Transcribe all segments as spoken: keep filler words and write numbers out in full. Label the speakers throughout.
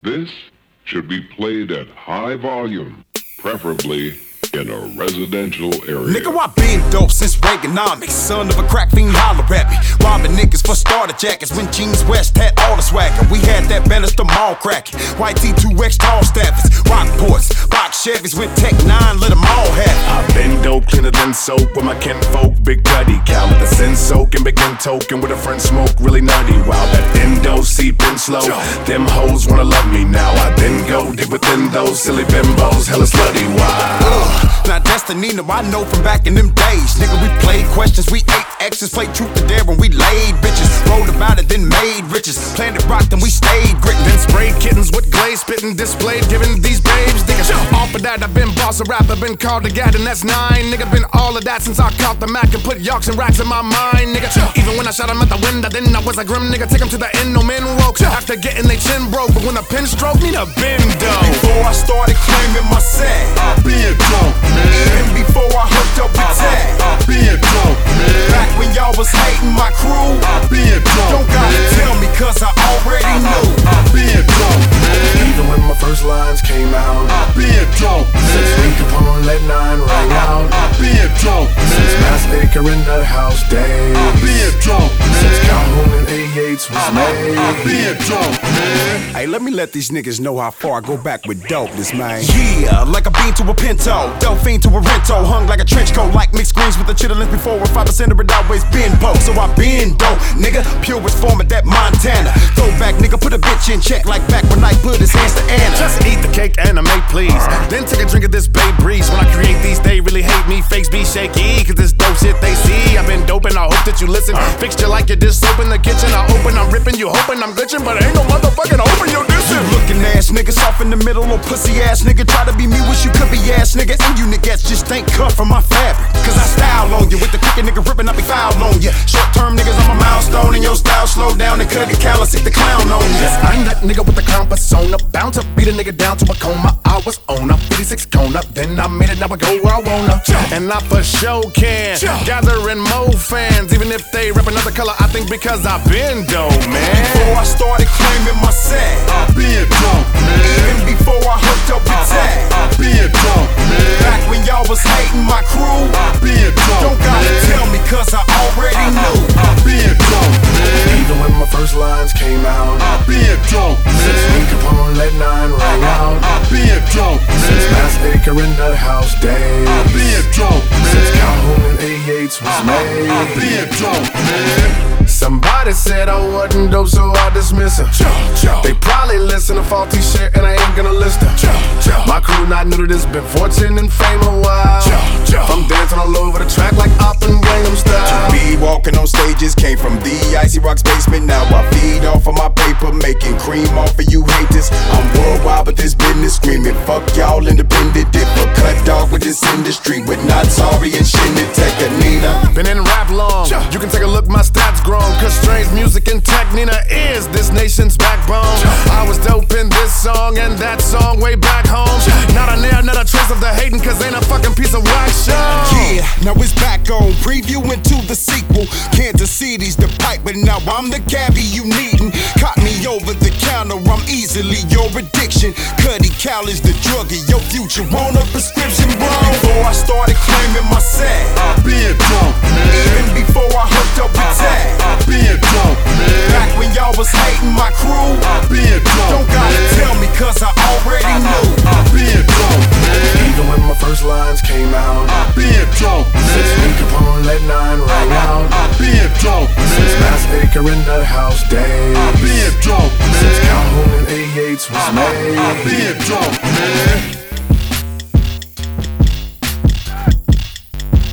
Speaker 1: This should be played at high volume, preferably in a residential area.
Speaker 2: Nigga, I been dope since Reaganomics. Son of a crack fiend, holler at me. Robbing niggas for starter jackets. When Jeans West had all the swagger. We had that Bannister Mall cracking. White T two X tall staffers. Rockports, box Chevys with Tech nine, let them all have it.
Speaker 3: I been dope, cleaner than soap with my kinfolk. Big Cuddy, Cal with the sin soak and begin token with a friend smoke. Really nutty, wow, that endo seeping slow. Them hoes wanna love me now. I then go deep within those silly bimbos. Hella slutty, wow.
Speaker 2: Now that's the Nina I know from back in them days. Nigga, we played questions, we ate X's, played truth or dare when we laid bitches. Wrote about it, then made riches. Planted rock, then we stayed grittin'.
Speaker 3: Then sprayed kittens with glaze, spittin', displayed, giving these babes niggas. Off of that, I've been boss of rap, I've been called a gat, and that's nine. Nigga, been all of that since I caught the Mac and put yawks and racks in my mind, nigga. Even when I shot him at the window, then I was a grim nigga. Take him to the end, no men woke. After getting they chin broke, but when a pin stroke, need a bendo.
Speaker 2: Before I started claiming my set,
Speaker 4: I been dope, man.
Speaker 2: even before I hooked up with Tag.
Speaker 4: I been dope, man.
Speaker 2: Back when y'all was hating my crew,
Speaker 4: I been dope,
Speaker 2: don't gotta
Speaker 4: man.
Speaker 2: tell me cause I already knew.
Speaker 4: I been dope, man.
Speaker 3: Even when my first lines came out,
Speaker 4: I been dope,
Speaker 3: since
Speaker 4: man.
Speaker 3: Lee Capone let nine rang out,
Speaker 4: I been dope,
Speaker 3: since
Speaker 4: man.
Speaker 3: Mass Acre in the house days,
Speaker 4: I been dope,
Speaker 3: since
Speaker 4: man.
Speaker 3: Calhoun and A eights was made.
Speaker 4: I been dope, man.
Speaker 2: Hey, let me let these niggas know how far I go back with dopeness, man. Yeah, like a bean to a pinto, dope fiend to a rento, hung like a trench coat, like mixed greens with the chitlins before with five percent of it always been poke. So I been dope, nigga, purest form of that Montana. Throwback, nigga, put a bitch in check like back when I put his hands to Anna.
Speaker 3: Just eat the cake and make please. Then take a drink of this Bay Breeze. When I create these, they really hate me. Fakes be shaky, cause this dope shit they see. I've been dope and I hope that you listen. Fixed you like your dish soap in the kitchen. I open, I'm ripping, you hoping I'm glitching, but ain't no motherfucking open your dissing.
Speaker 2: Looking ass nigga, soft in the middle, little pussy ass nigga. Try to be me, wish you could be ass nigga. And you niggas just ain't cut from my fabric. Cause I style on you, with the crooked nigga ripping, I be foul on you. Short term niggas, I'm a milestone, and your style slow down and cut it callous, hit the clown on you.
Speaker 3: I'm that nigga with the crown persona, bound to beat a nigga down to a coma. I was on a fifty-six cone up, then I made it, now I go where I wanna. And I for sure can gathering more fans, even if they rep another color. I think because I've been dope, man.
Speaker 2: Before I started claiming my set,
Speaker 4: I been dope, man.
Speaker 2: even before I hooked up with Tag.
Speaker 4: I been dope, man.
Speaker 2: Back when y'all was hating my crew,
Speaker 4: I been dope,
Speaker 2: don't gotta
Speaker 4: man.
Speaker 2: tell me cause I already knew.
Speaker 4: I been dope, man.
Speaker 3: Even when my first lines came out,
Speaker 4: I been dope,
Speaker 3: since
Speaker 4: man.
Speaker 3: Lee Capone let nine rang out,
Speaker 4: I been dope,
Speaker 3: since
Speaker 4: man.
Speaker 3: Mass Acre in the house days,
Speaker 4: I been dope,
Speaker 3: since
Speaker 4: man.
Speaker 3: Calhoun and A eights was
Speaker 4: I
Speaker 3: made.
Speaker 4: been dope, man.
Speaker 3: Somebody said I wasn't dope, so I dismiss her. They probably listen to faulty shit, and I ain't gonna list her. My crew not new to this, been fortune and fame a while. I'm dancing all over the track like Op and Gangnam Style.
Speaker 2: Me walking on stages, came from the Icy Rocks basement. Now I feed off of my paper, making cream off of you haters. I'm worldwide, but this business screaming. Fuck y'all independent, dip a cut dog with this industry. With Not Sorry and Shindy, take a Nina.
Speaker 3: Been in rap long, you can take a look, my stats grown. Cause strange music and tech, Nina is this nation's backbone. I was dope in this song and that song way back home. Not a nail, not a trace of the hating, cause ain't a fucking piece of wax show.
Speaker 2: Yeah, now it's back on, previewing to the sequel. Kansas City's the pipe, but now I'm the cabbie you needin'. Caught me over the counter, I'm easily your addiction. Cuddy Cal is the druggie, your future on a prescription, bro. Before I started claiming my set,
Speaker 4: I been dope, man.
Speaker 2: even before I hooked up with Tag.
Speaker 4: I been dope, man.
Speaker 2: Back when y'all was hating my crew,
Speaker 4: I been dope,
Speaker 2: don't gotta
Speaker 4: man.
Speaker 2: tell me cause I already knew.
Speaker 4: I been dope, man.
Speaker 3: Even when my first lines came out,
Speaker 4: I been dope,
Speaker 3: since
Speaker 4: man.
Speaker 3: Lee Capone let nine rang out,
Speaker 4: I been dope,
Speaker 3: since
Speaker 4: man.
Speaker 3: Mass Acre in the house days,
Speaker 4: I been dope,
Speaker 3: since
Speaker 4: man.
Speaker 3: Calhoun and A eights was made.
Speaker 4: I been dope, man.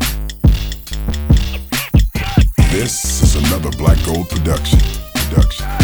Speaker 1: This is another Black Gold production. Production.